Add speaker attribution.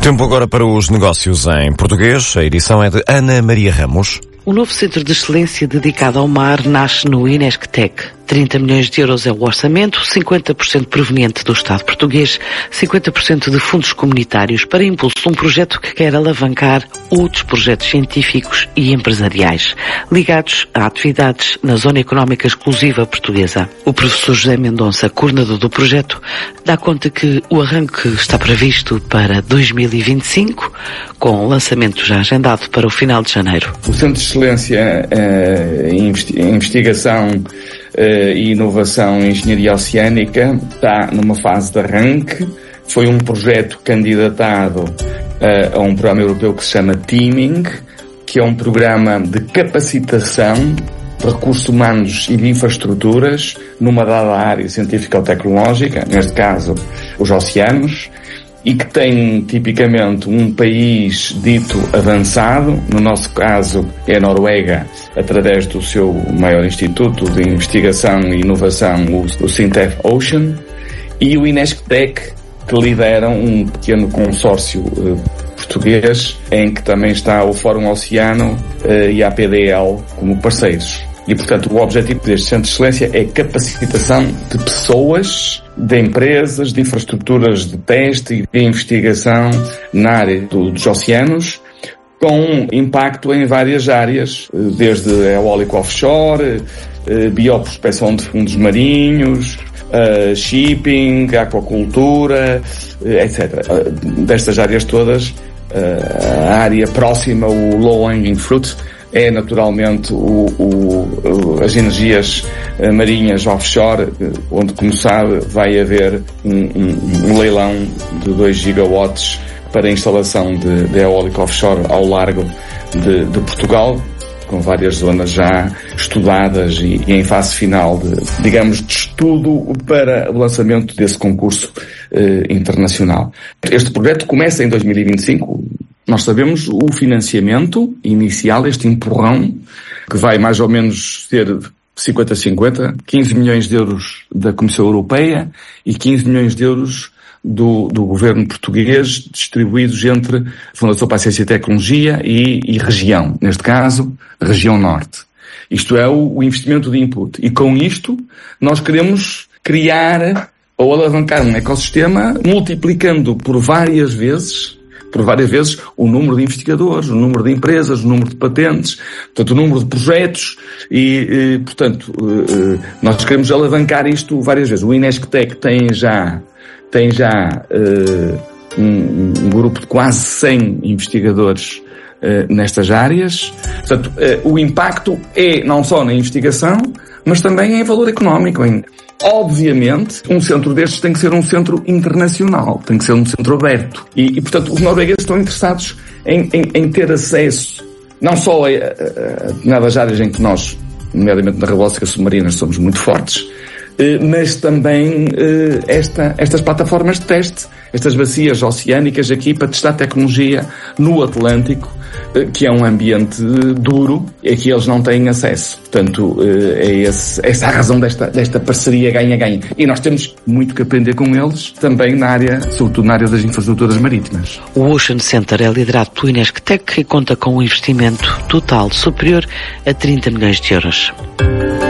Speaker 1: Tempo agora para os negócios em português. A edição é de Ana Maria Ramos.
Speaker 2: O novo centro de excelência dedicado ao mar nasce no Inesctec. 30 milhões de euros é o orçamento, 50% proveniente do Estado português, 50% de fundos comunitários para impulso de um projeto que quer alavancar outros projetos científicos e empresariais ligados a atividades na Zona Económica Exclusiva Portuguesa. O professor José Mendonça, coordenador do projeto, dá conta que o arranque está previsto para 2025, com o lançamento já agendado para o final de janeiro.
Speaker 3: O Centro de Excelência em Investigação e Inovação em Engenharia Oceânica está numa fase de arranque. Foi um projeto candidatado a um programa europeu que se chama Teaming, que é um programa de capacitação de recursos humanos e de infraestruturas numa dada área científica ou tecnológica, neste caso os oceanos, e que tem tipicamente um país dito avançado, no nosso caso é a Noruega, através do seu maior instituto de investigação e inovação, o Sintef Ocean, e o Inesctec, que lidera um pequeno consórcio português, em que também está o Fórum Oceano e a APDL como parceiros. E, portanto, o objetivo deste Centro de Excelência é capacitação de pessoas, de empresas, de infraestruturas de teste e de investigação na área dos oceanos, com impacto em várias áreas, desde eólico offshore, bioprospecção de fundos marinhos, shipping, aquacultura, etc. Destas áreas todas, a área próxima, o low-hanging fruit, é naturalmente as energias marinhas offshore, onde, como sabe, vai haver um leilão de 2 gigawatts para a instalação de eólico offshore ao largo de Portugal, com várias zonas já estudadas e em fase final de estudo para o lançamento desse concurso internacional. Este projeto começa em 2025. Nós sabemos o financiamento inicial, este empurrão, que vai mais ou menos ser 50-50, 15 milhões de euros da Comissão Europeia e 15 milhões de euros do governo português, distribuídos entre a Fundação para a Ciência e Tecnologia e região, neste caso, região norte. Isto é o investimento de input. E com isto, nós queremos criar ou alavancar um ecossistema, multiplicando por várias vezes o número de investigadores, o número de empresas, o número de patentes, portanto, o número de projetos e portanto, nós queremos alavancar isto várias vezes. O Inesctec tem já um grupo de quase 100 investigadores nestas áreas. Portanto, o impacto é não só na investigação, mas também em valor económico. Obviamente, um centro destes tem que ser um centro internacional, tem que ser um centro aberto. E portanto, os noruegueses estão interessados em ter acesso, não só a determinadas áreas em que nós, nomeadamente na robótica submarina, somos muito fortes, mas também estas plataformas de teste, estas bacias oceânicas aqui para testar tecnologia no Atlântico, que é um ambiente duro e que eles não têm acesso. Portanto, essa é a razão desta parceria ganha-ganha. E nós temos muito que aprender com eles também sobretudo na área das infraestruturas marítimas.
Speaker 2: O Ocean Center é liderado pelo Inesctec e conta com um investimento total superior a 30 milhões de euros.